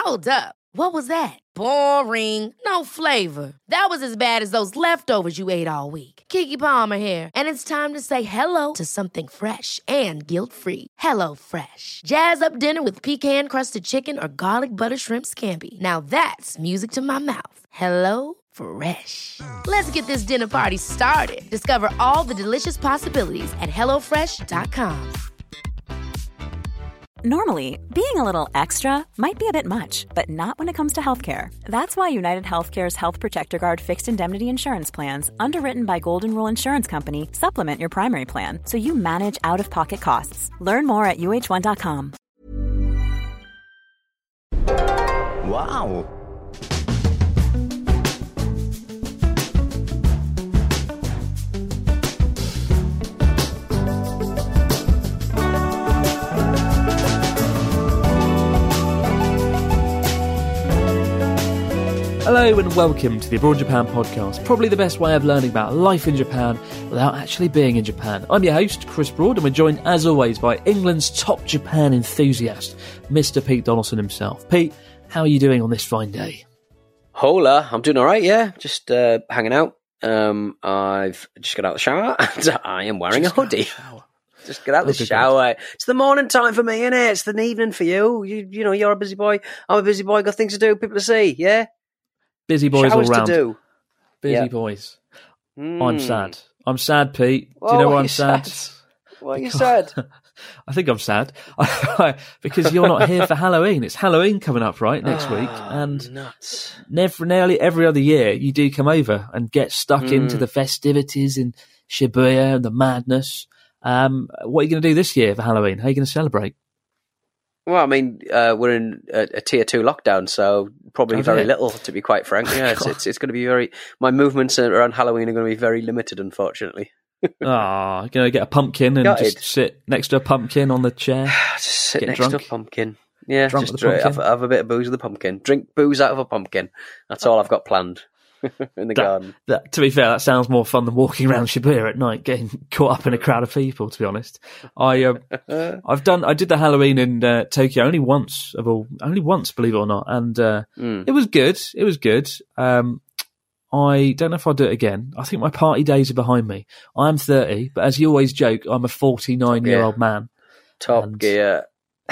Hold up. What was that? Boring. No flavor. That was as bad as those leftovers you ate all week. Keke Palmer here, and it's time to say hello to something fresh and guilt-free. Hello Fresh. Jazz up dinner with pecan-crusted chicken or garlic butter shrimp scampi. Now that's music to my mouth. Hello Fresh. Let's get this dinner party started. Discover all the delicious possibilities at hellofresh.com. Normally, being a little extra might be a bit much, but not when it comes to healthcare. That's why United Healthcare's Health Protector Guard fixed indemnity insurance plans, underwritten by Golden Rule Insurance Company, supplement your primary plan so you manage out-of-pocket costs. Learn more at uh1.com. Wow. Hello and welcome to the Abroad Japan podcast, probably the best way of learning about life in Japan without actually being in Japan. I'm your host, Chris Broad, and we're joined as always by England's top Japan enthusiast, Mr. Pete Donaldson himself. Pete, how are you doing on this fine day? Hola, I'm doing all right, yeah. Just hanging out. I've just got out of the shower and I am wearing a hoodie. Just get out of the shower. It's the morning time for me, innit? It's the evening for you. You know, you're a busy boy. I'm a busy boy. Got things to do, people to see, yeah? Busy boys Showers all round. To do. Busy boys. I'm sad. I'm sad, Pete. Do you know why I'm sad? Why are you sad? I think I'm sad because you're not here for Halloween. It's Halloween coming up, right, next week. And nuts. Nearly every other year, you do come over and get stuck into the festivities in Shibuya and the madness. What are you going to do this year for Halloween? How are you going to celebrate? Well, I mean, we're in a tier 2 lockdown, so probably very little, to be quite frank. Yeah, it's going to be very. My movements around Halloween are going to be very limited, unfortunately. You're going to get a pumpkin and just sit next to a pumpkin on the chair. Just sit get next drunk. to a pumpkin. Yeah, Drunk just with the pumpkin. have a bit of booze with the pumpkin. Drink booze out of a pumpkin. That's all I've got planned in the garden. To be fair, that sounds more fun than walking around Shibuya at night, getting caught up in a crowd of people. To be honest, I did the Halloween in Tokyo only once, believe it or not, and it was good. It was good. I don't know if I'll do it again. I think my party days are behind me. I'm 30, but as you always joke, I'm a 49-year-old man. Top gear.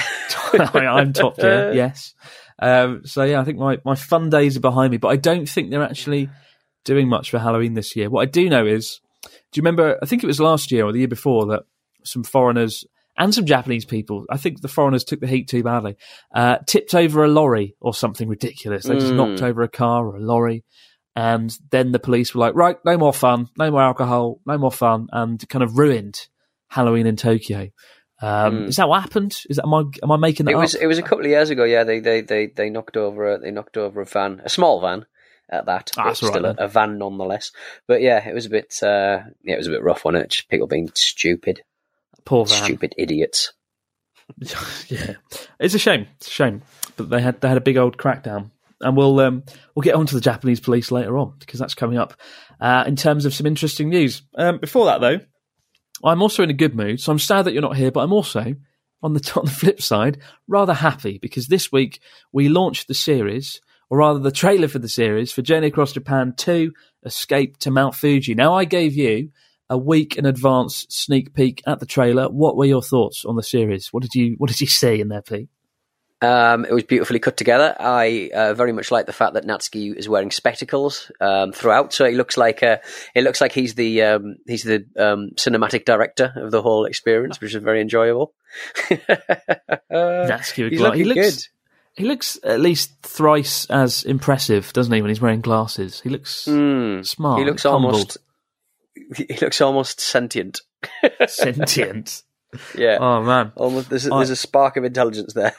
I'm top gear, yes. So yeah, I think my fun days are behind me, but I don't think they're actually doing much for Halloween this year. What I do know is, do you remember, I think it was last year or the year before, that some foreigners and some Japanese people, I think the foreigners took the heat too badly, tipped over a lorry or something ridiculous. They just knocked over a car or a lorry. And then the police were like, right, no more fun, no more alcohol, no more fun, and kind of ruined Halloween in Tokyo. Is that what happened? Am I making that up? It was a couple of years ago. Yeah, they knocked over a van, a small van at that. That's still right, a van nonetheless. But yeah, it was a bit rough on it. Just people being stupid, Poor van. stupid idiots. Yeah, it's a shame. It's a shame. But they had a big old crackdown. And we'll get on to the Japanese police later on, because that's coming up in terms of some interesting news. Before that, though, I'm also in a good mood, so I'm sad that you're not here, but I'm also, on the flip side, rather happy, because this week we launched the series, or rather the trailer for the series, for Journey Across Japan 2, Escape to Mount Fuji. Now, I gave you a week in advance sneak peek at the trailer. What were your thoughts on the series? What did you see in there, Pete? It was beautifully cut together. I very much like the fact that Natsuki is wearing spectacles throughout, so it looks like he's the cinematic director of the whole experience, which is very enjoyable. Natsuki, he's looking good. He looks at least thrice as impressive, doesn't he? When he's wearing glasses, he looks smart. He looks almost sentient. Sentient. Yeah. Oh man. Almost. There's a spark of intelligence there.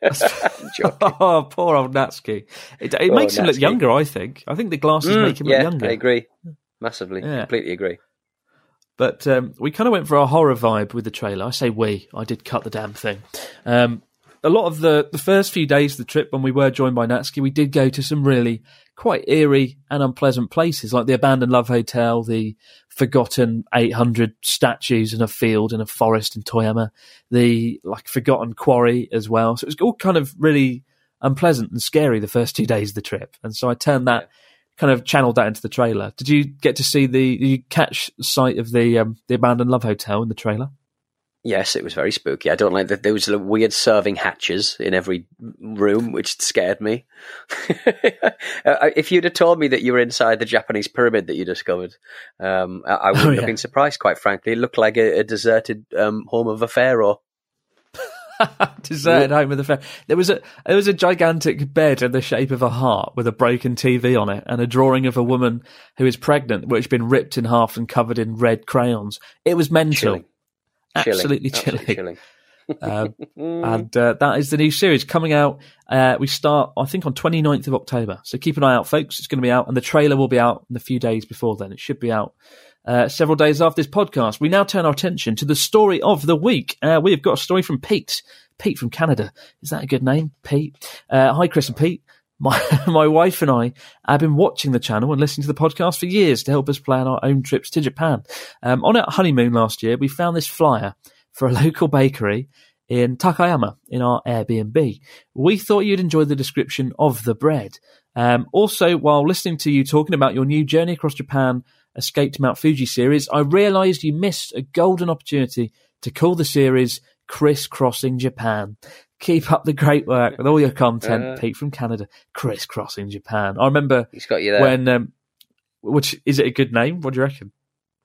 Oh, poor old Natsuki. It makes him look younger, I think. I think the glasses make him look younger. I agree. Massively. Yeah. Completely agree. But we kind of went for a horror vibe with the trailer. I say we. I did cut the damn thing. A lot of the first few days of the trip, when we were joined by Natsuki, we did go to some really quite eerie and unpleasant places, like the abandoned love hotel, the forgotten 800 statues in a field in a forest in Toyama, the forgotten quarry as well. So it was all kind of really unpleasant and scary the first 2 days of the trip. And so I turned that, kind of channeled that into the trailer. Did you get to see did you catch sight of the abandoned love hotel in the trailer? Yes, it was very spooky. I don't like that there was weird serving hatches in every room, which scared me. If you'd have told me that you were inside the Japanese pyramid that you discovered, I wouldn't have been surprised, quite frankly. It looked like a deserted home of a pharaoh. Deserted home of the pharaoh. There was a gigantic bed in the shape of a heart with a broken TV on it and a drawing of a woman who is pregnant, which had been ripped in half and covered in red crayons. It was mental. Chilling. Absolutely chilling. And that is the new series coming out. We start, I think, on 29th of October. So keep an eye out, folks. It's going to be out, and the trailer will be out in a few days before then. It should be out several days after this podcast. We now turn our attention to the story of the week. We have got a story from Pete. Pete from Canada. Is that a good name? Pete. Hi, Chris and Pete. My wife and I have been watching the channel and listening to the podcast for years to help us plan our own trips to Japan. On our honeymoon last year, we found this flyer for a local bakery in Takayama in our Airbnb. We thought you'd enjoy the description of the bread. Also, while listening to you talking about your new Journey Across Japan Escape to Mount Fuji series, I realised you missed a golden opportunity to call the series Crisscrossing Japan. Keep up the great work with all your content, Pete from Canada. Crisscrossing Japan. I remember he's got you there. When, which is it a good name? What do you reckon?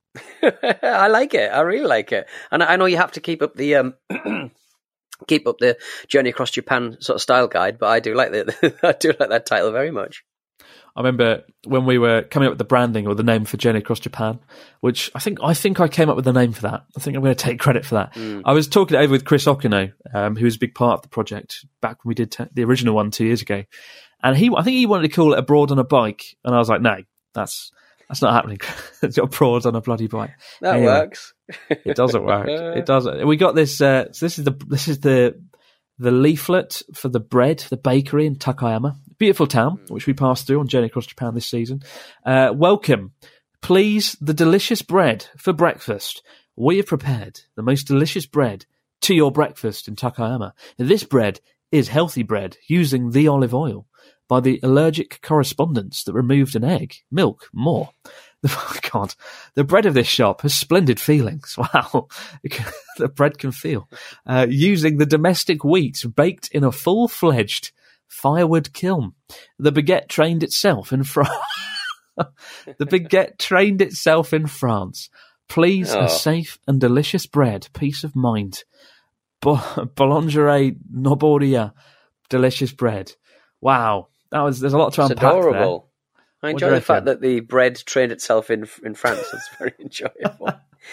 I like it. I really like it, and I know you have to keep up the keep up the Journey Across Japan sort of style guide, but I do like that title very much. I remember when we were coming up with the branding or the name for Journey Across Japan, which I think I came up with the name for that. I think I'm going to take credit for that. I was talking it over with Chris Okino, who was a big part of the project back when we did the original one 2 years ago. And I think he wanted to call it Abroad on a Bike. And I was like, no, that's not happening. It's Abroad on a bloody bike. That works. It doesn't work. It doesn't. We got this. So this is the leaflet for the bread, the bakery in Takayama. Beautiful town, which we passed through on Journey Across Japan this season. Welcome. Please, the delicious bread for breakfast. We have prepared the most delicious bread to your breakfast in Takayama. This bread is healthy bread using the olive oil by the allergic correspondents that removed an egg, milk, more. Oh, God, the bread of this shop has splendid feelings. Wow, the bread can feel. Using the domestic wheat baked in a full-fledged firewood kiln. The baguette trained itself in France. The baguette trained itself in France. Please, a safe and delicious bread. Peace of mind. Boulangerie Noboria. Delicious bread. Wow. There's a lot to unpack there. Adorable. I enjoy the fact that the bread trained itself in France. That's very enjoyable.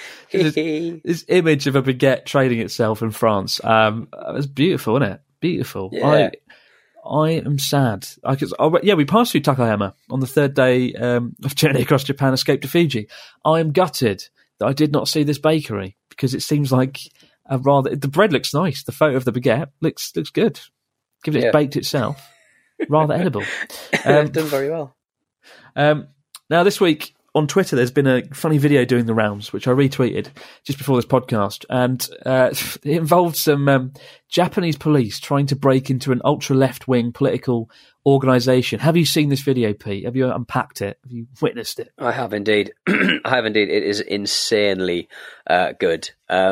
this image of a baguette training itself in France. It's beautiful, isn't it? Beautiful. Yeah. I am sad. We passed through Takayama on the third day of Journey Across Japan Escape to Fuji. I am gutted that I did not see this bakery because it seems like the bread looks nice. The photo of the baguette looks good. Given it's baked itself, rather edible. Done very well. Now this week on Twitter, there's been a funny video doing the rounds, which I retweeted just before this podcast, and it involved some Japanese police trying to break into an ultra-left-wing political organisation. Have you seen this video, Pete? Have you unpacked it? Have you witnessed it? I have indeed. It is insanely good.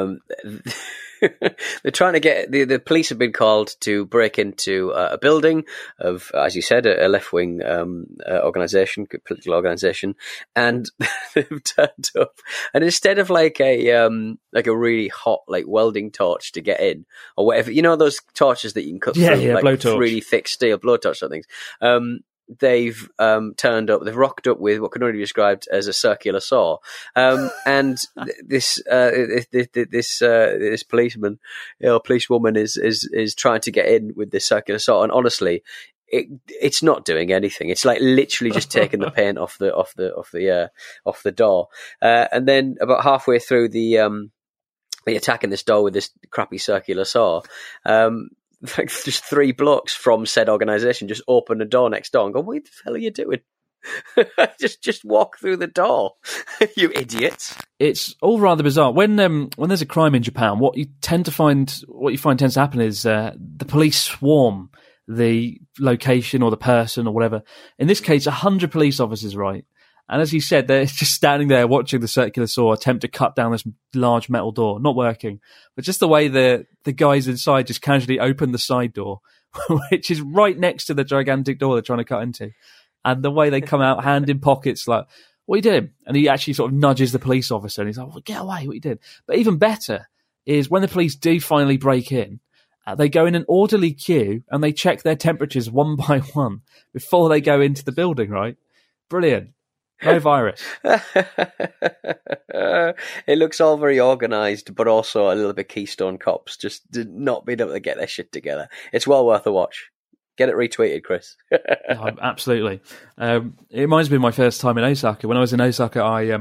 They're trying to get the police have been called to break into a building of, as you said, a left-wing organisation, political organisation, and they've turned up. And instead of like a really hot welding torch to get in or whatever, you know those torches that you can cut through, blowtorch, really thick steel blowtorch sort of things. They've turned up. They've rocked up with what can only be described as a circular saw, and this policeman, policewoman is trying to get in with this circular saw, and honestly, it's not doing anything. It's like literally just taking the paint off the door, and then about halfway through the attack in this door with this crappy circular saw. Just 3 blocks from said organisation just open the door next door and go, what the hell are you doing? just walk through the door, you idiots. It's all rather bizarre. When there's a crime in Japan, what you find tends to happen is the police swarm the location or the person or whatever. In this case, 100 police officers, right? And as you said, they're just standing there watching the circular saw attempt to cut down this large metal door, not working. But just the way the guys inside just casually open the side door, which is right next to the gigantic door they're trying to cut into. And the way they come out, hand in pockets, like, what are you doing? And he actually sort of nudges the police officer and he's like, well, get away, what are you doing? But even better is when the police do finally break in, they go in an orderly queue and they check their temperatures one by one before they go into the building, right? Brilliant. No virus. It looks all very organised, but also a little bit Keystone Cops, just not being able to get their shit together. It's well worth a watch. Get it retweeted, Chris. Oh, absolutely. It reminds me of my first time in Osaka. When I was in Osaka,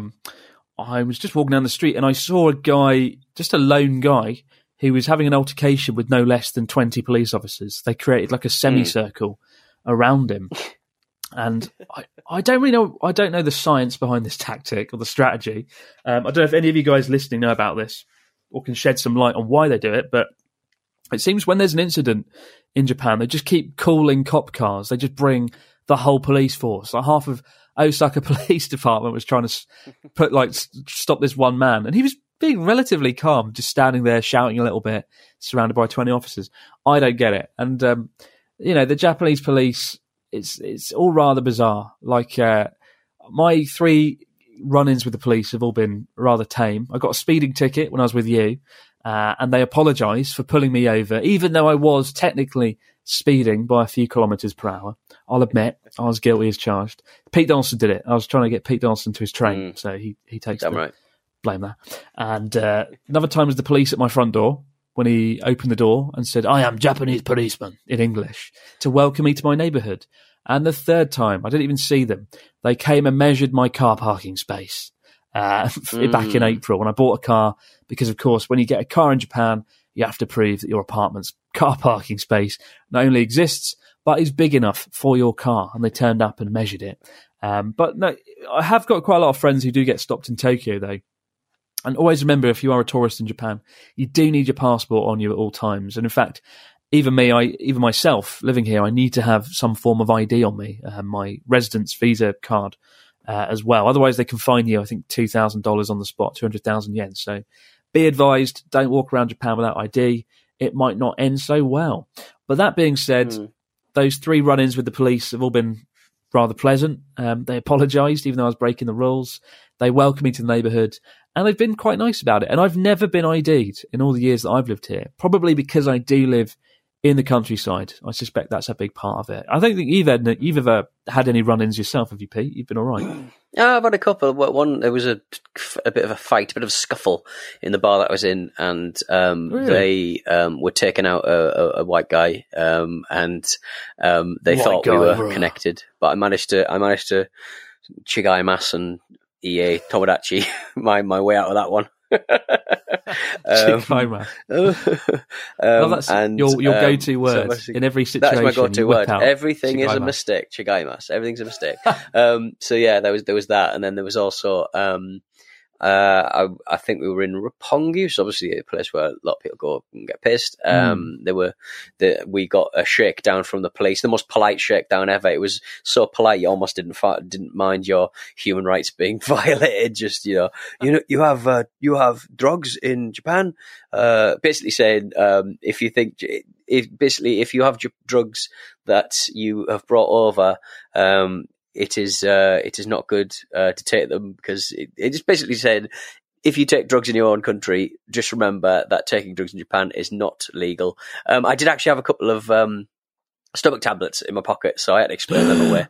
I was just walking down the street and I saw a guy, just a lone guy, who was having an altercation with no less than 20 police officers. They created like a semicircle around him. And I don't really know. I don't know the science behind this tactic or the strategy. I don't know if any of you guys listening know about this or can shed some light on why they do it. But it seems when there's an incident in Japan, they just keep calling cop cars. They just bring the whole police force. Like half of Osaka Police Department was trying to stop this one man, and he was being relatively calm, just standing there shouting a little bit, surrounded by 20 officers. I don't get it. And the Japanese police. It's all rather bizarre. Like my 3 run-ins with the police have all been rather tame. I got a speeding ticket when I was with you, and they apologised for pulling me over, even though I was technically speeding by a few kilometres per hour. I'll admit I was guilty as charged. Pete Donaldson did it. I was trying to get Pete Donaldson to his train, so he takes the blame there. And another time was the police at my front door, when he opened the door and said, I am Japanese policeman, in English, to welcome me to my neighbourhood. And the third time, I didn't even see them. They came and measured my car parking space back in April when I bought a car, because, of course, when you get a car in Japan, you have to prove that your apartment's car parking space not only exists, but is big enough for your car. And they turned up and measured it. But no, I have got quite a lot of friends who do get stopped in Tokyo, though. And always remember, if you are a tourist in Japan, you do need your passport on you at all times. And in fact, even myself living here, I need to have some form of ID on me, my residence visa card as well. Otherwise, they can fine you, I think, $2,000 on the spot, 200,000 yen. So be advised, don't walk around Japan without ID. It might not end so well. But that being said, those 3 run-ins with the police have all been rather pleasant. They apologised, even though I was breaking the rules. They welcomed me to the neighbourhood. And they've been quite nice about it. And I've never been ID'd in all the years that I've lived here, probably because I do live in the countryside. I suspect that's a big part of it. I don't think you've ever had any run-ins yourself, have you, Pete? You've been all right. Yeah, I've had a couple. There was a bit of a fight, a bit of a scuffle in the bar that I was in, and really? They were taking out a white guy, and they thought we were connected. But I managed to Chigaimasu and EA Tomodachi my way out of that one. That's your go-to word in every situation. That's my go-to word. Everything is a mistake. Chigaimasu. Everything's a mistake. So yeah, there was that, and then there was also I think we were in Roppongi, which is obviously a place where a lot of people go and get pissed. We got a shakedown from the police, the most polite shakedown ever. It was so polite you almost didn't mind your human rights being violated. Just you have drugs in Japan. Basically saying if you have drugs that you have brought over. It is not good to take them, because it just basically said, if you take drugs in your own country, just remember that taking drugs in Japan is not legal. I did actually have a couple of stomach tablets in my pocket, so I had to explain them away.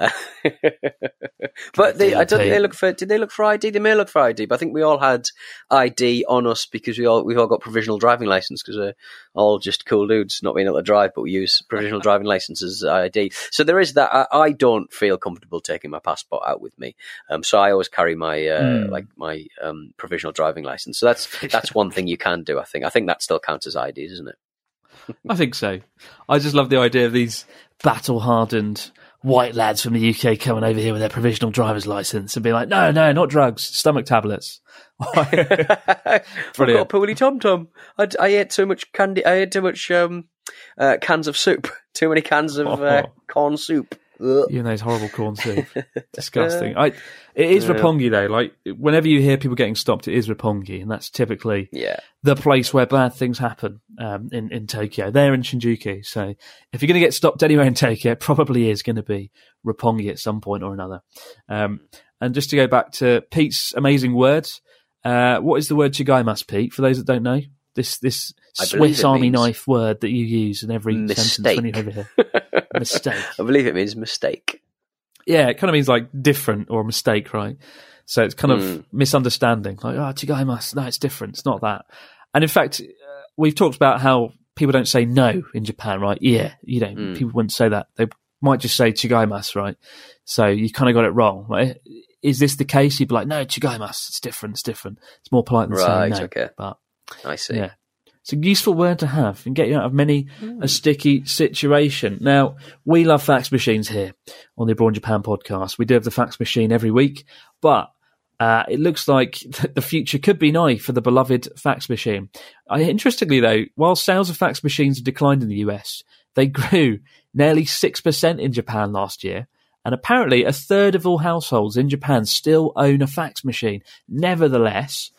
But did they look for ID? They may look for ID, but I think we all had ID on us because we've all got provisional driving license, because we're all just cool dudes not being able to drive, but we use provisional driving license as ID. So there is that. I don't feel comfortable taking my passport out with me, so I always carry my my provisional driving license. So that's one thing you can do. I think that still counts as ID, isn't it? I think so. I just love the idea of these battle-hardened white lads from the UK coming over here with their provisional driver's license and being like, no, not drugs, stomach tablets. Brilliant. I've got a poorly tom-tom. I ate too much candy. I ate too much cans of soup. Too many cans of corn soup. Ugh. You know, those horrible corn soup. Disgusting. It is Roppongi, though. Like, whenever you hear people getting stopped, it is Roppongi, and that's typically the place where bad things happen in Tokyo. They're in Shinjuku, so if you're going to get stopped anywhere in Tokyo, it probably is going to be Roppongi at some point or another. And just to go back to Pete's amazing words, what is the word chigaimasu, Pete, for those that don't know? This Swiss Army knife word that you use in every sentence when you're over here. Mistake. I believe it means mistake. Yeah, it kind of means like different or a mistake, right? So it's kind of misunderstanding. Like, chigaimasu. No, it's different. It's not that. And in fact, we've talked about how people don't say no in Japan, right? Yeah, you know, people wouldn't say that. They might just say chigaimasu, right? So you kind of got it wrong, right? Is this the case? You'd be like, no, chigaimasu. It's different. It's different. It's more polite than saying no. Okay. But I see. Yeah. It's a useful word to have and get you out of many a sticky situation. Now, we love fax machines here on the Abroad Japan podcast. We do have the fax machine every week, but it looks like the future could be nigh for the beloved fax machine. Interestingly, though, while sales of fax machines have declined in the US, they grew nearly 6% in Japan last year. And apparently a third of all households in Japan still own a fax machine. Nevertheless,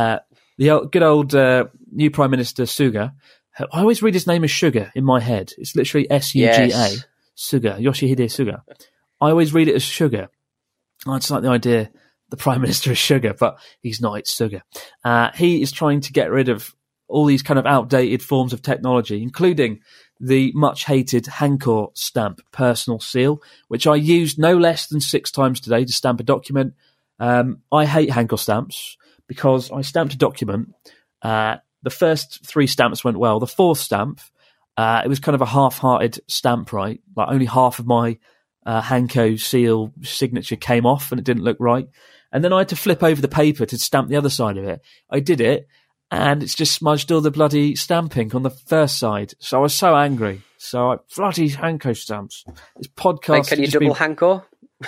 the good old new Prime Minister Suga, I always read his name as Sugar in my head. It's literally Suga, Yes. Suga, Yoshihide Suga. I always read it as Sugar. I just like the idea the Prime Minister is Sugar, but he's not, it's Suga. He is trying to get rid of all these kind of outdated forms of technology, including the much-hated Hankor stamp personal seal, which I used no less than 6 times today to stamp a document. I hate Hankor stamps because I stamped a document. The first 3 stamps went well. The 4th stamp, it was kind of a half-hearted stamp, right? Like only half of my Hanko seal signature came off and it didn't look right. And then I had to flip over the paper to stamp the other side of it. I did it, and it's just smudged all the bloody stamp ink on the first side. So I was so angry. So bloody Hanko stamps. This podcast. Can you double Hankor?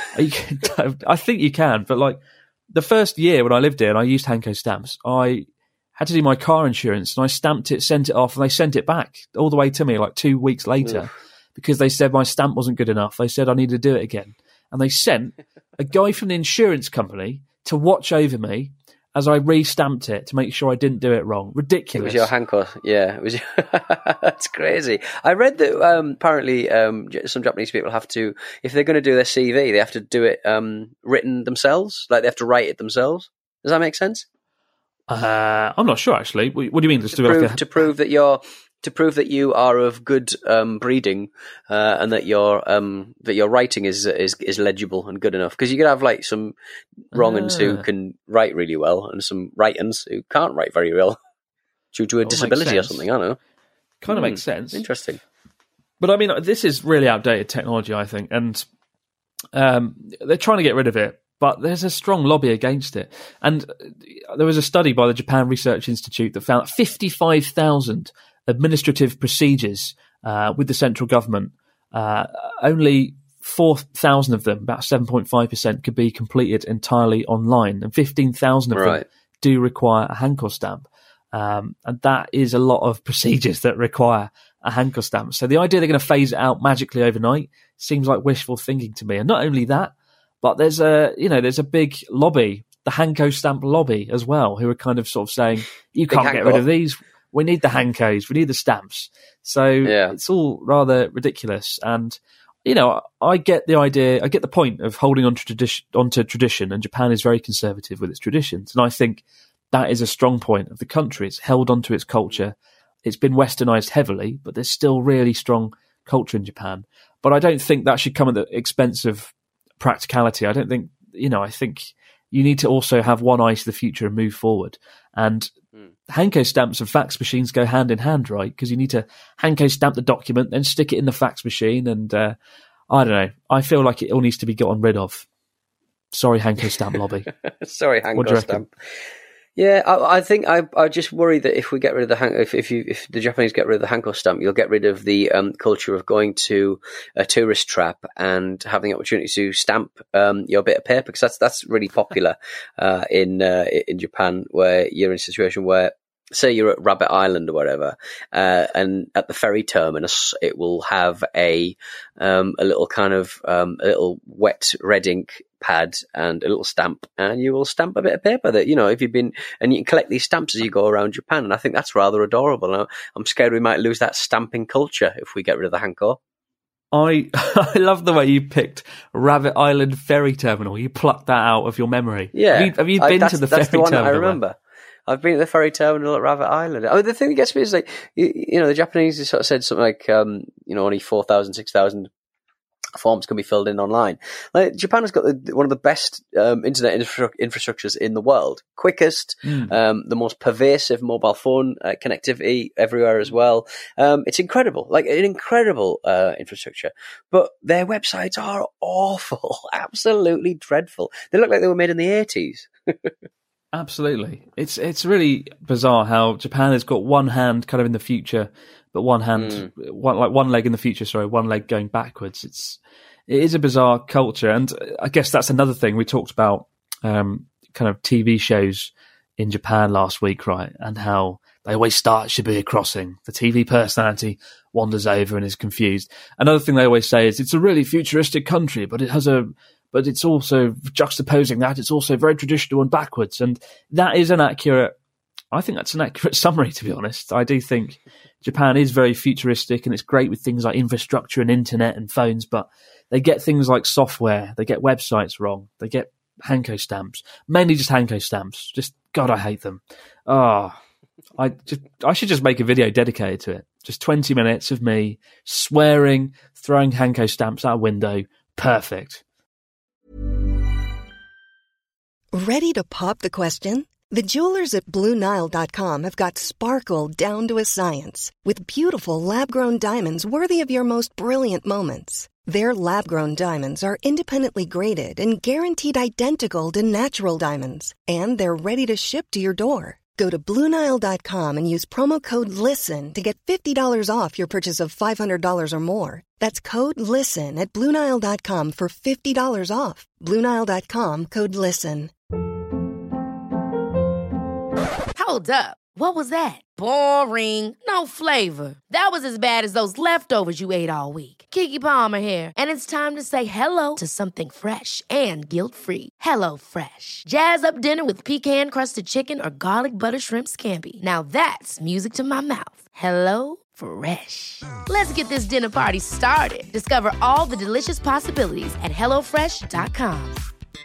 I think you can, but like the first year when I lived here and I used Hanko stamps, I had to do my car insurance and I stamped it, sent it off, and they sent it back all the way to me like 2 weeks later because they said my stamp wasn't good enough. They said I needed to do it again. And they sent a guy from the insurance company to watch over me as I re-stamped it to make sure I didn't do it wrong. Ridiculous. It was your Hankor. Yeah, it was. That's crazy. I read that apparently some Japanese people have to, if they're going to do their CV, they have to do it written themselves. Like they have to write it themselves. Does that make sense? I'm not sure actually. What do you mean? To prove that you are of good breeding and that your writing is legible and good enough. Because you could have like some wrong-uns who can write really well and some right-uns who can't write very well due to a disability or something. I don't know. Kind of makes sense. Interesting. But I mean, this is really outdated technology, I think, and they're trying to get rid of it. But there's a strong lobby against it. And there was a study by the Japan Research Institute that found that 55,000 administrative procedures with the central government, only 4,000 of them, about 7.5%, could be completed entirely online, and 15,000 of them do require a Hankor stamp. And that is a lot of procedures that require a Hankor stamp. So the idea they're going to phase it out magically overnight seems like wishful thinking to me. And not only that, but there's a big lobby, the Hanko stamp lobby as well, who are kind of sort of saying, you can't get rid of these. We need the Hankos. We need the stamps. So it's all rather ridiculous. And, you know, I get the idea. I get the point of holding onto tradition. And Japan is very conservative with its traditions. And I think that is a strong point of the country. It's held onto its culture. It's been westernized heavily, but there's still really strong culture in Japan. But I don't think that should come at the expense of practicality. I don't think, I think you need to also have one eye to the future and move forward. And Hanko stamps and fax machines go hand in hand, right? Because you need to Hanko stamp the document, then stick it in the fax machine. And I don't know. I feel like it all needs to be gotten rid of. Sorry, Hanko stamp lobby. Sorry, Hanko stamp. Yeah, I think I just worry that if we get rid of the if the Japanese get rid of the Hankor stamp, you'll get rid of the culture of going to a tourist trap and having the opportunity to stamp your bit of paper, because that's really popular in Japan, where you're in a situation where say you're at Rabbit Island or whatever, and at the ferry terminus, it will have a little kind of a little wet red ink pad and a little stamp, and you will stamp a bit of paper that, if you've been, and you can collect these stamps as you go around Japan. And I think that's rather adorable. And I'm scared we might lose that stamping culture if we get rid of the hanko. I love the way you picked Rabbit Island ferry terminal. You plucked that out of your memory. Yeah. Have you been to the ferry that's the one terminal? I remember. I've been at the ferry terminal at Rabbit Island. I mean, the thing that gets me is like, the Japanese sort of said something like, only 4,000, 6,000 forms can be filled in online. Like, Japan has got one of the best internet infrastructures in the world. Quickest, the most pervasive mobile phone connectivity everywhere as well. It's incredible, like an incredible infrastructure. But their websites are awful, absolutely dreadful. They look like they were made in the 80s. Absolutely. It's really bizarre how Japan has got one hand kind of in the future, but one hand, one leg in the future, one leg going backwards. It is a bizarre culture. And I guess that's another thing we talked about, kind of TV shows in Japan last week, right? And how they always start Shibuya Crossing. The TV personality wanders over and is confused. Another thing they always say is it's a really futuristic country, but but it's also juxtaposing that. It's also very traditional and backwards. And I think that's an accurate summary, to be honest. I do think Japan is very futuristic and it's great with things like infrastructure and internet and phones, but they get things like software, they get websites wrong, they get hanko stamps, mainly just hanko stamps. Just, God, I hate them. I should just make a video dedicated to it. Just 20 minutes of me swearing, throwing hanko stamps out a window. Perfect. Ready to pop the question? The jewelers at BlueNile.com have got sparkle down to a science with beautiful lab-grown diamonds worthy of your most brilliant moments. Their lab-grown diamonds are independently graded and guaranteed identical to natural diamonds, and they're ready to ship to your door. Go to BlueNile.com and use promo code LISTEN to get $50 off your purchase of $500 or more. That's code LISTEN at BlueNile.com for $50 off. BlueNile.com, code LISTEN. Hold up. What was that? Boring. No flavor. That was as bad as those leftovers you ate all week. Keke Palmer here, and it's time to say hello to something fresh and guilt-free. Hello Fresh. Jazz up dinner with pecan-crusted chicken or garlic butter shrimp scampi. Now that's music to my mouth. Hello Fresh. Let's get this dinner party started. Discover all the delicious possibilities at HelloFresh.com.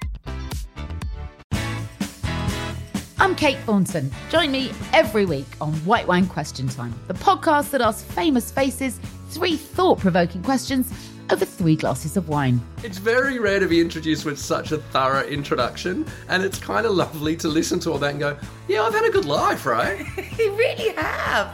I'm Kate Thornton. Join me every week on White Wine Question Time, the podcast that asks famous faces 3 thought-provoking questions over 3 glasses of wine. It's very rare to be introduced with such a thorough introduction, and it's kind of lovely to listen to all that and go, yeah, I've had a good life, right? You really have.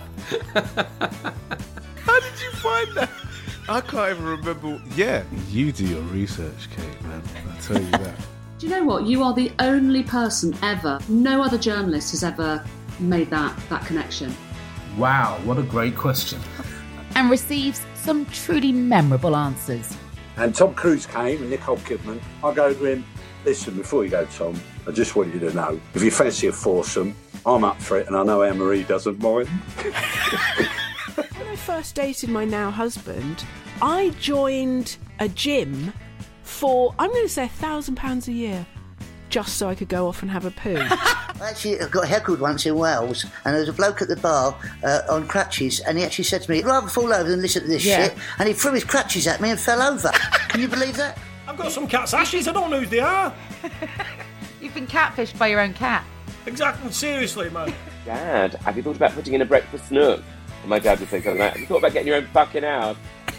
How did you find that? I can't even remember. Yeah, you do your research, Kate, man. I tell you that. Do you know what? You are the only person ever, no other journalist has ever made that connection. Wow, what a great question. And receives some truly memorable answers. And Tom Cruise came and Nicole Kidman. I go to him, listen, before you go, Tom, I just want you to know, if you fancy a foursome, I'm up for it, and I know Anne-Marie doesn't mind. When I first dated my now husband, I joined a gym for, I'm going to say £1,000 a year, just so I could go off and have a poo. Actually, I got heckled once in Wales, and there was a bloke at the bar on crutches, and he actually said to me, "I'd rather fall over than listen to this shit," and he threw his crutches at me and fell over. Can you believe that? I've got some cat's ashes, I don't know who they are. You've been catfished by your own cat. Exactly, seriously, man. Dad, have you thought about putting in a breakfast nook? And my dad would say something like, have you thought about getting your own fucking house?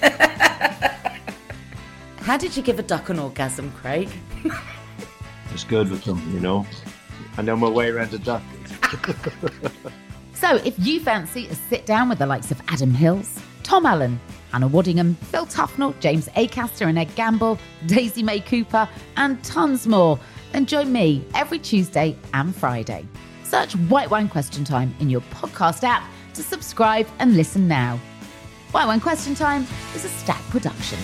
How did you give a duck an orgasm, Craig? Just good with them, you know. I know my way around a duck. So if you fancy a sit down with the likes of Adam Hills, Tom Allen, Hannah Waddingham, Phil Tufnell, James Acaster and Ed Gamble, Daisy May Cooper, and tons more, then join me every Tuesday and Friday. Search White Wine Question Time in your podcast app to subscribe and listen now. White Wine Question Time is a Stack production.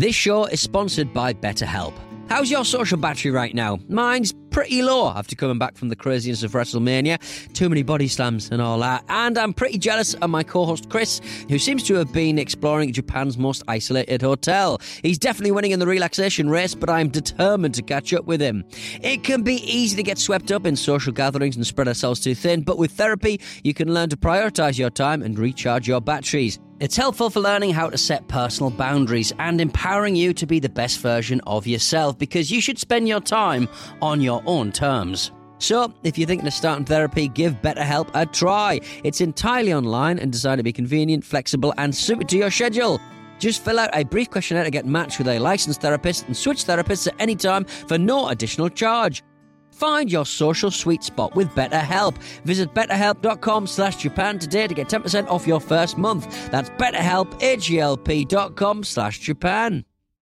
This show is sponsored by BetterHelp. How's your social battery right now? Mine's pretty low after coming back from the craziness of WrestleMania. Too many body slams and all that. And I'm pretty jealous of my co-host Chris, who seems to have been exploring Japan's most isolated hotel. He's definitely winning in the relaxation race, but I'm determined to catch up with him. It can be easy to get swept up in social gatherings and spread ourselves too thin, but with therapy, you can learn to prioritise your time and recharge your batteries. It's helpful for learning how to set personal boundaries and empowering you to be the best version of yourself, because you should spend your time on your own terms. So, if you're thinking of starting therapy, give BetterHelp a try. It's entirely online and designed to be convenient, flexible and suited to your schedule. Just fill out a brief questionnaire to get matched with a licensed therapist and switch therapists at any time for no additional charge. Find your social sweet spot with BetterHelp. Visit betterhelp.com/Japan today to get 10% off your first month. That's BetterHelp, HELP.com/Japan.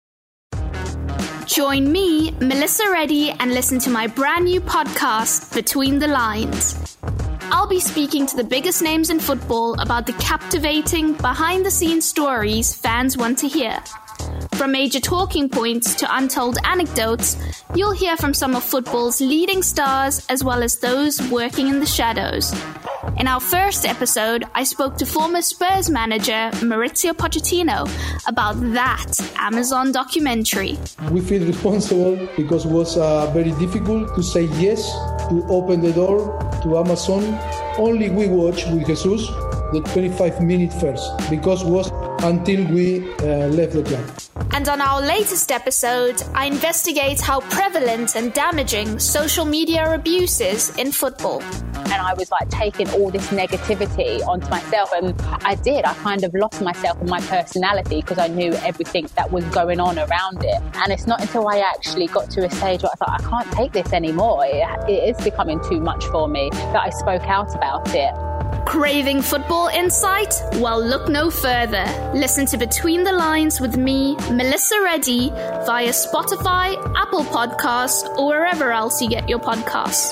Join me, Melissa Reddy, and listen to my brand new podcast, Between the Lines. I'll be speaking to the biggest names in football about the captivating, behind-the-scenes stories fans want to hear. From major talking points to untold anecdotes, you'll hear from some of football's leading stars as well as those working in the shadows. In our first episode, I spoke to former Spurs manager Maurizio Pochettino about that Amazon documentary. We feel responsible because it was very difficult to say yes, to open the door to Amazon. Only we watched with Jesus the 25-minute first, because it was until we left the club. And on our latest episode, I investigate how prevalent and damaging social media abuse is in football. And I was like taking all this negativity onto myself, and I kind of lost myself and my personality because I knew everything that was going on around it. And it's not until I actually got to a stage where I thought, I can't take this anymore, it is becoming too much for me, that I spoke out about it. Craving football insight? Well, look no further. Listen to Between the Lines with me, Melissa Reddy, via Spotify, Apple Podcasts, or wherever else you get your podcasts.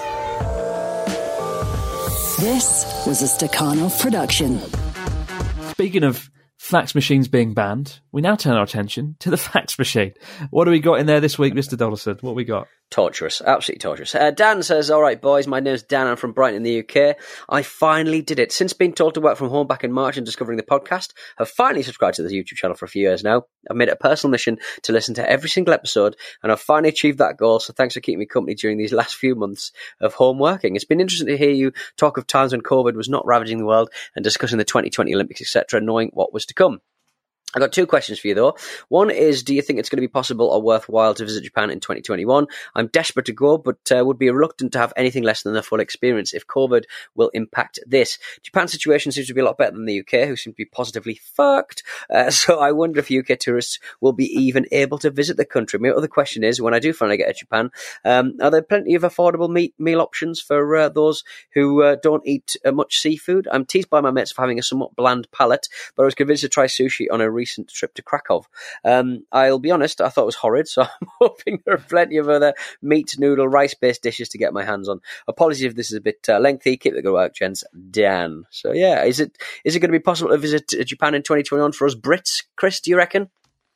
This was a Stakhanov production. Speaking of fax machines being banned, we now turn our attention to the fax machine. What do we got in there this week, Mr. Doddleson? What we got? Torturous, absolutely torturous. Dan says, all right, boys, my name's Dan. I'm from Brighton in the UK. I finally did it. Since being told to work from home back in March and discovering the podcast, I've finally subscribed to the YouTube channel for a few years now. I've made it a personal mission to listen to every single episode, and I've finally achieved that goal, so thanks for keeping me company during these last few months of home working. It's been interesting to hear you talk of times when COVID was not ravaging the world and discussing the 2020 Olympics, etc., knowing what was to come. I've got two questions for you, though. One is, do you think it's going to be possible or worthwhile to visit Japan in 2021? I'm desperate to go, but would be reluctant to have anything less than a full experience if COVID will impact this. Japan's situation seems to be a lot better than the UK, who seem to be positively fucked. So I wonder if UK tourists will be even able to visit the country. My other question is, when I do finally get to Japan, are there plenty of affordable meal options for those who don't eat much seafood? I'm teased by my mates for having a somewhat bland palate, but I was convinced to try sushi on a recent trip to Krakow. I'll be honest, I thought it was horrid, so I'm hoping there are plenty of other meat, noodle, rice-based dishes to get my hands on. Apologies if this is a bit lengthy. Keep the good work, gents. Dan. So yeah, is it going to be possible to visit Japan in 2021 for us Brits? Chris, do you reckon?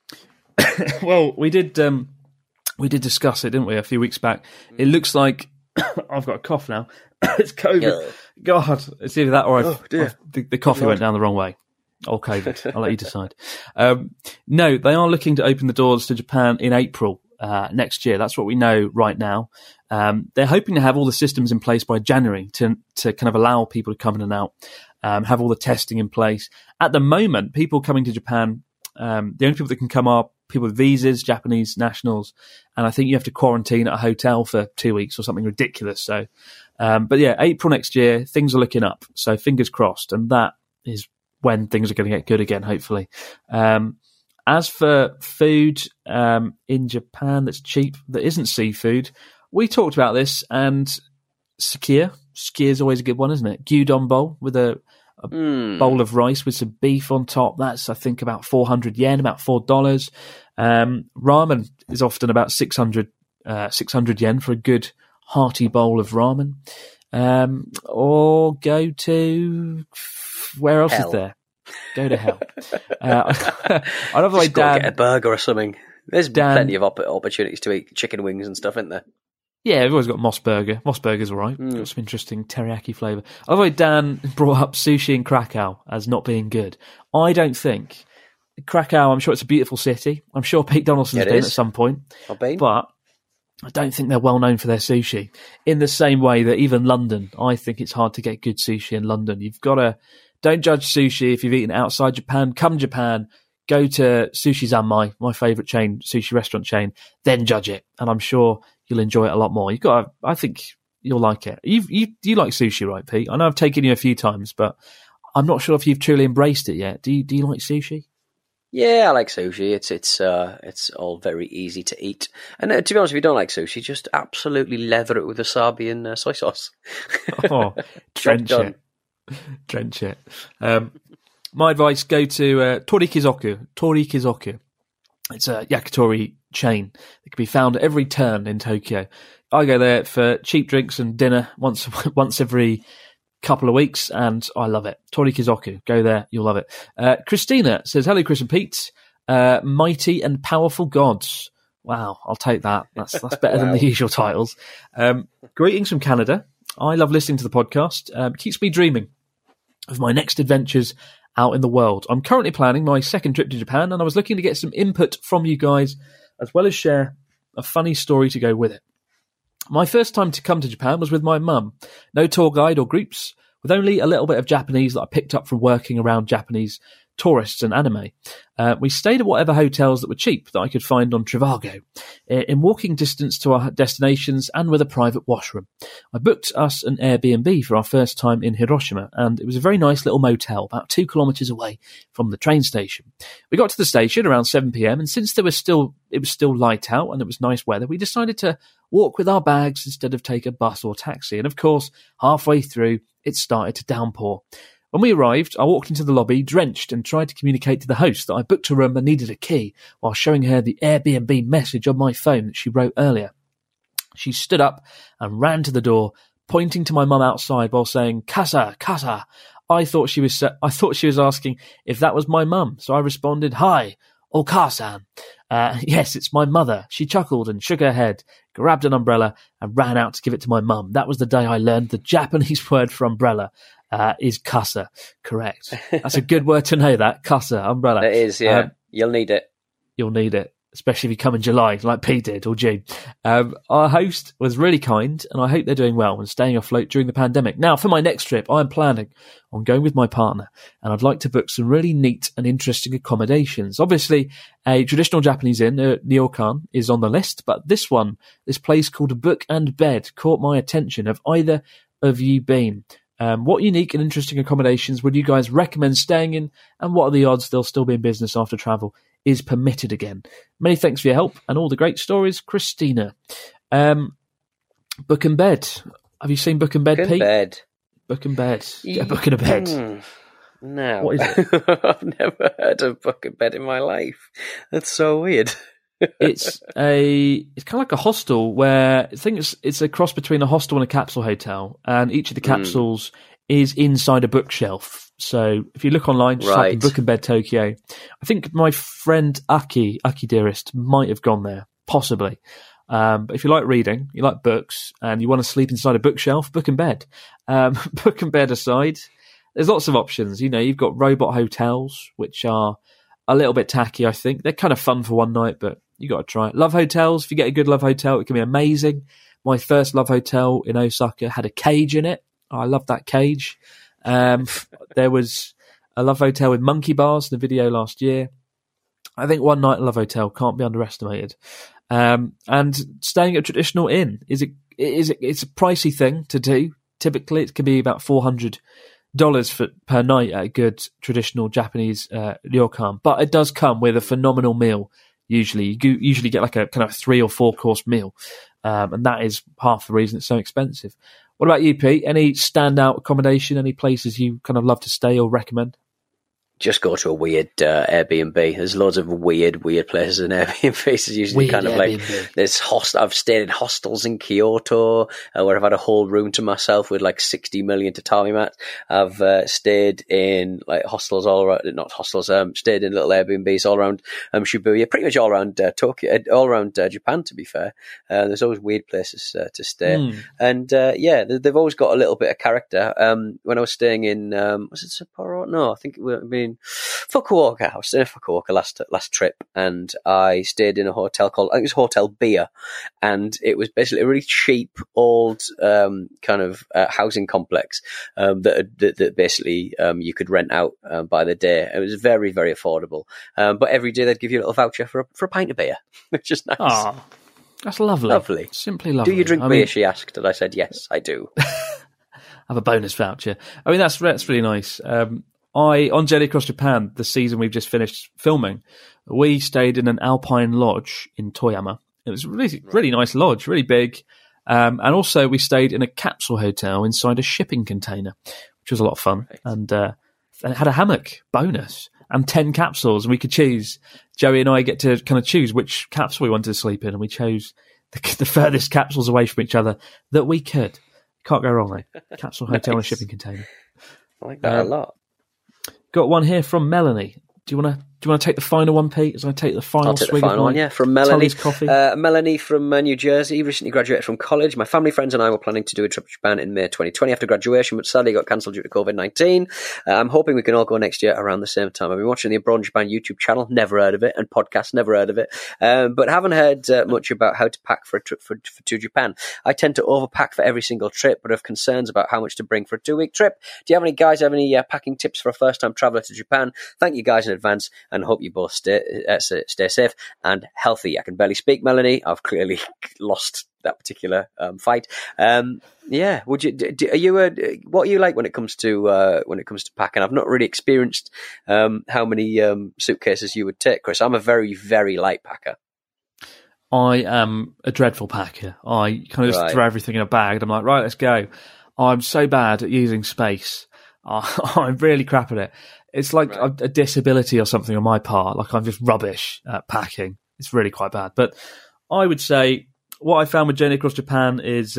Well, we did discuss it, didn't we, a few weeks back? It looks like I've got a cough now. It's COVID. Yeah. God, it's either that or the coffee went down the wrong way. Or COVID. I'll let you decide. No, they are looking to open the doors to Japan in April next year. That's what we know right now. They're hoping to have all the systems in place by January to kind of allow people to come in and out, have all the testing in place. At the moment, people coming to Japan, the only people that can come are people with visas, Japanese nationals, and I think you have to quarantine at a hotel for 2 weeks or something ridiculous. So, but yeah, April next year, things are looking up. So fingers crossed, and that is when things are going to get good again, hopefully. As for food in Japan that's cheap, that isn't seafood, we talked about this, and Skyr is always a good one, isn't it? Gyudon bowl with a bowl of rice with some beef on top. That's, I think, about 400 yen, about $4. Ramen is often about 600 yen for a good hearty bowl of ramen. Or go to... Where else is there? Go to hell. I love the way Just go Dan... get a burger or something. There's Dan- plenty of opportunities to eat chicken wings and stuff, isn't there? Yeah, we've always got Moss Burger. Moss Burger's all right. Got some interesting teriyaki flavour. I love the way Dan brought up sushi in Krakow as not being good. I don't think... Krakow, I'm sure it's a beautiful city. I'm sure Pete Donaldson's been at some point. I've been. But I don't think they're well known for their sushi. In the same way that even London, I think it's hard to get good sushi in London. You've got to... Don't judge sushi if you've eaten outside Japan. Come Japan, go to Sushi Zanmai, my favourite chain, sushi restaurant chain, then judge it. And I'm sure you'll enjoy it a lot more. I think you'll like it. You like sushi, right, Pete? I know I've taken you a few times, but I'm not sure if you've truly embraced it yet. Do you like sushi? Yeah, I like sushi. It's all very easy to eat. And to be honest, if you don't like sushi, just absolutely leather it with wasabi and soy sauce. Oh, drench it. My advice, go to Torikizoku. It's a yakitori chain that can be found at every turn in Tokyo. I go there for cheap drinks and dinner once every couple of weeks, and I love it. Torikizoku, go there, you'll love it. Christina says, hello, Chris and Pete. Mighty and powerful gods. Wow, I'll take that. That's better than the usual titles. Greetings from Canada. I love listening to the podcast. Keeps me dreaming of my next adventures out in the world. I'm currently planning my second trip to Japan, and I was looking to get some input from you guys, as well as share a funny story to go with it. My first time to come to Japan was with my mum. No tour guide or groups, with only a little bit of Japanese that I picked up from working around Japanese tourists and anime. We stayed at whatever hotels that were cheap that I could find on Trivago, in walking distance to our destinations and with a private washroom. I booked us an Airbnb for our first time in Hiroshima, and it was a very nice little motel about 2 kilometres away from the train station. We got to the station around 7 p.m, and since it was still light out and it was nice weather, we decided to walk with our bags instead of take a bus or taxi. And of course, halfway through, it started to downpour. When we arrived, I walked into the lobby, drenched, and tried to communicate to the host that I booked a room and needed a key, while showing her the Airbnb message on my phone that she wrote earlier. She stood up and ran to the door, pointing to my mum outside while saying, "Casa, casa." I thought she was asking if that was my mum, so I responded, "Hi, Okasan." Yes, it's my mother. She chuckled and shook her head, grabbed an umbrella, and ran out to give it to my mum. That was the day I learned the Japanese word for umbrella is casa. Correct. That's a good word to know, that. Casa, umbrella. It is, yeah. You'll need it. You'll need it, especially if you come in July, like Pete did, or June. Our host was really kind, and I hope they're doing well and staying afloat during the pandemic. Now, for my next trip, I'm planning on going with my partner, and I'd like to book some really neat and interesting accommodations. Obviously, a traditional Japanese inn, ryokan, is on the list, but this place called Book and Bed, caught my attention. Have either of you been? What unique and interesting accommodations would you guys recommend staying in, and what are the odds they'll still be in business after travel is permitted again? Many thanks for your help and all the great stories, Christina. Book and Bed. Have you seen Book and Bed, Book and Pete? Bed. Book and Bed. Get a book and a bed. No. What is it? I've never heard of Book and Bed in my life. That's so weird. It's kind of like a hostel where I think it's a cross between a hostel and a capsule hotel, and each of the capsules is inside a bookshelf. So if you look online, just type in Book and Bed Tokyo. I think my friend Aki Dearest might have gone there, possibly. But if you like reading, you like books, and you want to sleep inside a bookshelf, Book and Bed. Book and Bed aside, there's lots of options. You know, you've got robot hotels, which are a little bit tacky, I think. They're kind of fun for one night, but you got to try it. Love hotels. If you get a good love hotel, it can be amazing. My first love hotel in Osaka had a cage in it. I love that cage. There was a love hotel with monkey bars in the video last year. I think one night love hotel can't be underestimated. And staying at a traditional inn it's a pricey thing to do. Typically, it can be about $400 per night at a good traditional Japanese ryokan, but it does come with a phenomenal meal. Usually, you usually get like a kind of 3 or 4 course meal, and that is half the reason it's so expensive. What about you, Pete? Any standout accommodation? Any places you kind of love to stay or recommend? just go to a weird Airbnb. There's loads of weird places in Airbnb. It's usually Weird kind of Airbnb. like there's I've stayed in hostels in Kyoto where I've had a whole room to myself with like 60 million tatami mats. I've stayed in like hostels all around, not hostels. Stayed in little Airbnbs all around Shibuya, pretty much all around Tokyo, all around Japan. To be fair, there's always weird places to stay, and they've always got a little bit of character. When I was staying in, was it Sapporo? No, I think it would have been Fukuoka. I was in Fukuoka last trip, and I stayed in a hotel called, I think it was Hotel Beer, and it was basically a really cheap old kind of housing complex that basically you could rent out by the day. It was very, very affordable, but every day they'd give you a little voucher for a pint of beer, which is nice. Oh, that's lovely. Simply lovely. Do you drink beer? She asked, and I said yes, I do. Have a bonus voucher. I mean, that's really nice. On Journey Across Japan, the season we've just finished filming, we stayed in an alpine lodge in Toyama. It was a really nice lodge, really big. And also we stayed in a capsule hotel inside a shipping container, which was a lot of fun. Right. And it had a hammock bonus and 10 capsules. And we could choose. Joey and I get to kind of choose which capsule we wanted to sleep in. And we chose the furthest capsules away from each other that we could. Can't go wrong, though. Capsule hotel and a shipping container. I like that a lot. Got one here from Melanie. Do you want to take the final one, Pete? As I take the final swig of one, from Melanie. Coffee. Melanie from New Jersey, recently graduated from college. My family, friends, and I were planning to do a trip to Japan in May 2020 after graduation, but sadly got cancelled due to COVID-19. I'm hoping we can all go next year around the same time. I've been watching the Abroad in Japan YouTube channel, never heard of it, and podcast, never heard of it, but haven't heard much about how to pack for a trip to Japan. I tend to overpack for every single trip, but have concerns about how much to bring for a 2-week trip. Do you have any packing tips for a first-time traveller to Japan? Thank you guys in advance, and hope you both stay safe and healthy. I can barely speak, Melanie. I've clearly lost that particular fight. Would you? What are you like when it comes to packing? I've not really experienced how many suitcases you would take, Chris. I'm a very, very light packer. I am a dreadful packer. I kind of just throw everything in a bag and I'm like, right, let's go. I'm so bad at using space. I'm really crap at it. It's like a disability or something on my part. Like I'm just rubbish at packing. It's really quite bad. But I would say what I found with Journey Across Japan is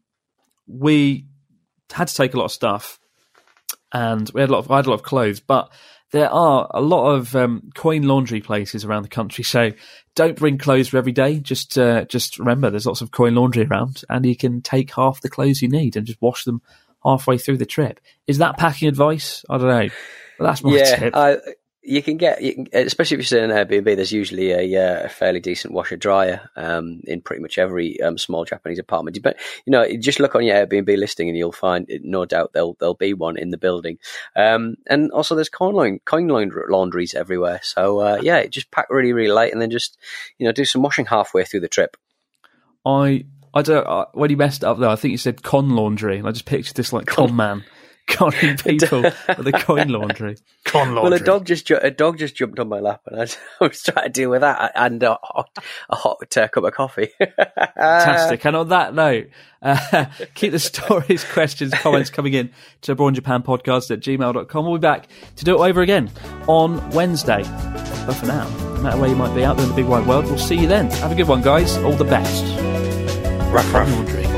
we had to take a lot of stuff, and I had a lot of clothes. But there are a lot of coin laundry places around the country. So don't bring clothes for every day. Just remember, there's lots of coin laundry around, and you can take half the clothes you need and just wash them halfway through the trip. Is that packing advice? I don't know. Well, that's my tip. You can especially if you stay in an Airbnb, there's usually a fairly decent washer dryer in pretty much every small Japanese apartment. But just look on your Airbnb listing and you'll find, no doubt, there'll be one in the building. And also there's coin laundries everywhere. So just pack really, really light and then just do some washing halfway through the trip. I don't. When you messed up though, I think you said con laundry, and I just pictured this like con man. Conning people with the coin laundry. Con laundry. Well, a dog just jumped on my lap, and I was trying to deal with that and a hot cup of coffee. Fantastic. And on that note, keep the stories, questions, comments coming in to abroadinjapanpodcast@gmail.com. We'll be back to do it over again on Wednesday. But for now, no matter where you might be out there in the big wide world, we'll see you then. Have a good one, guys. All the best. Ruff, ruff. Laundry.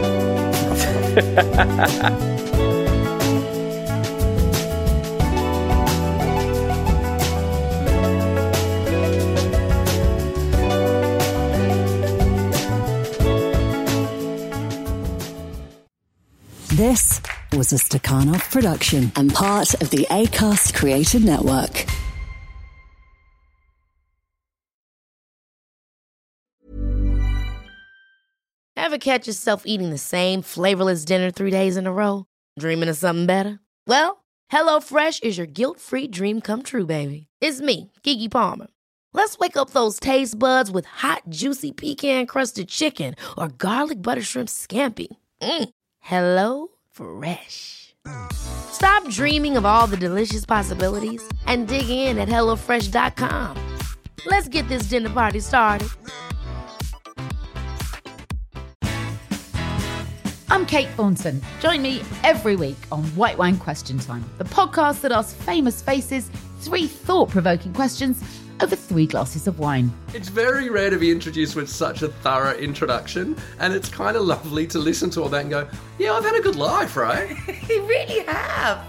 This was a Stakhanov production and part of the Acast Creative Network. Ever catch yourself eating the same flavorless dinner 3 days in a row? Dreaming of something better? Well, HelloFresh is your guilt-free dream come true, baby. It's me, Keke Palmer. Let's wake up those taste buds with hot, juicy pecan-crusted chicken or garlic butter shrimp scampi. Hello Fresh. Stop dreaming of all the delicious possibilities and dig in at HelloFresh.com. Let's get this dinner party started. I'm Kate Thornton. Join me every week on White Wine Question Time, the podcast that asks famous faces 3 thought-provoking questions over 3 glasses of wine. It's very rare to be introduced with such a thorough introduction, and it's kind of lovely to listen to all that and go, yeah, I've had a good life, right? You really have.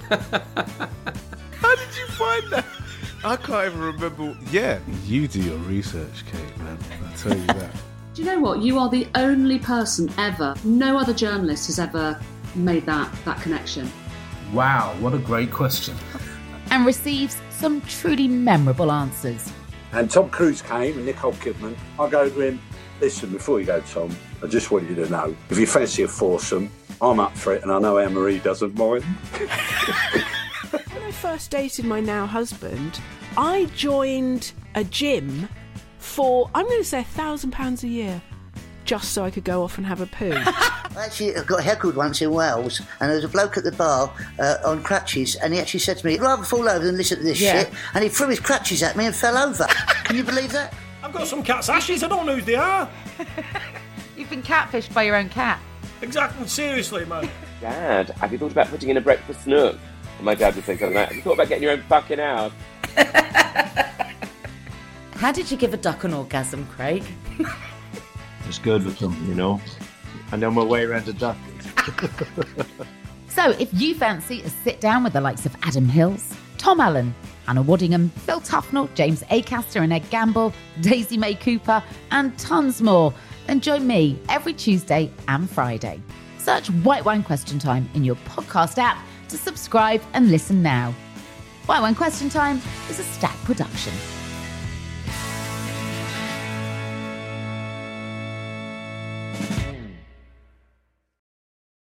How did you find that? I can't even remember. Yeah, you do your research, Kate, man. I tell you that. Do you know what? You are the only person ever, no other journalist has ever made that connection. Wow, what a great question. And receives some truly memorable answers. And Tom Cruise came and Nicole Kidman. I go to him, listen, before you go, Tom, I just want you to know, if you fancy a foursome, I'm up for it, and I know Anne-Marie doesn't mind. When I first dated my now husband, I joined a gym for, I'm going to say £1,000 a year, just so I could go off and have a poo. I actually got heckled once in Wales, and there was a bloke at the bar on crutches, and he actually said to me, "I'd rather fall over than listen to this shit," and he threw his crutches at me and fell over. Can you believe that? I've got some cat's ashes, I don't know who they are. You've been catfished by your own cat. Exactly, seriously, man. Dad, have you thought about putting in a breakfast nook? And my dad would say something like, have you thought about getting your own fucking house? How did you give a duck an orgasm, Craig? It's good with them, you know. And on my way around a duck. So if you fancy a sit down with the likes of Adam Hills, Tom Allen, Hannah Waddingham, Phil Tufnell, James Acaster and Ed Gamble, Daisy May Cooper and tons more, then join me every Tuesday and Friday. Search White Wine Question Time in your podcast app to subscribe and listen now. White Wine Question Time is a Stack production.